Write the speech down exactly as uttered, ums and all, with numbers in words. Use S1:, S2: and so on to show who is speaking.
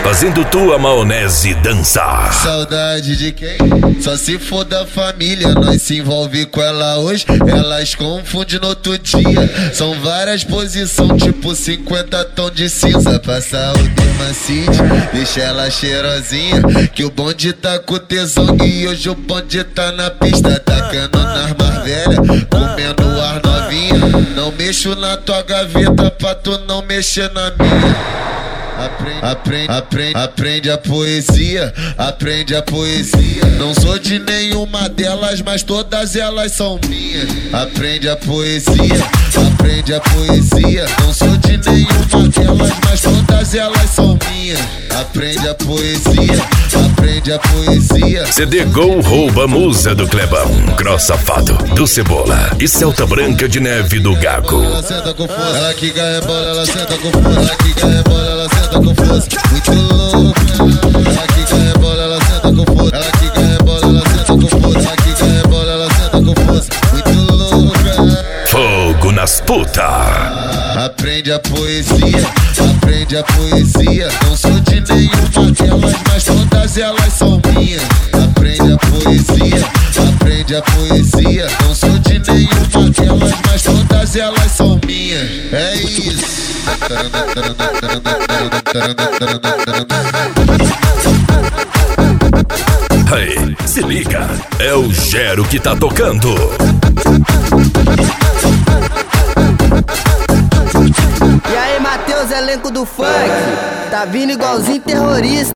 S1: fazendo tua maionese dançar.
S2: Saudade de quem? Só se for da família. Nós se envolve com ela hoje, elas confundem no outro dia. São várias posições, tipo cinquenta tons de cinza. Passa o dermacide, deixa ela cheirosinha, que o bonde tá com tesão e hoje o bonde tá na pista. Tacando nas mais velhas, comendo as novinha. Não mexo na tua gaveta pra tu não mexer na minha. Aprende, aprende, aprende, aprende a poesia, aprende a poesia. Não sou de nenhuma delas, mas todas elas são minhas. Aprende a poesia, aprende a poesia. Não sou de nenhuma delas, mas todas elas são minhas. Aprende a poesia, aprende a poesia.
S1: C D Gol rouba musa do Clebão, Cross Safado do Cebola e Celta Branca de Neve do Gago.
S2: Ela senta com força, ela que ganha bola, ela senta com força, ela que ganha bola, ela senta com força. Muito louco, ela que ganha bola, ela senta com força, ela que ganha bola, ela senta com força, ela que ganha bola, ela senta com força. Muito louca.
S1: Fogo nas putas.
S2: Aprende a poesia, aprende a poesia. Não sou de nenhuma delas, mas todas elas são minhas. Aprende a poesia, aprende a poesia. Não sou de nenhuma delas, mas todas elas são minhas. É isso.
S1: Aí, se liga, é o Gero que tá tocando.
S3: E aí, Matheus, elenco do funk, tá vindo igualzinho terrorista.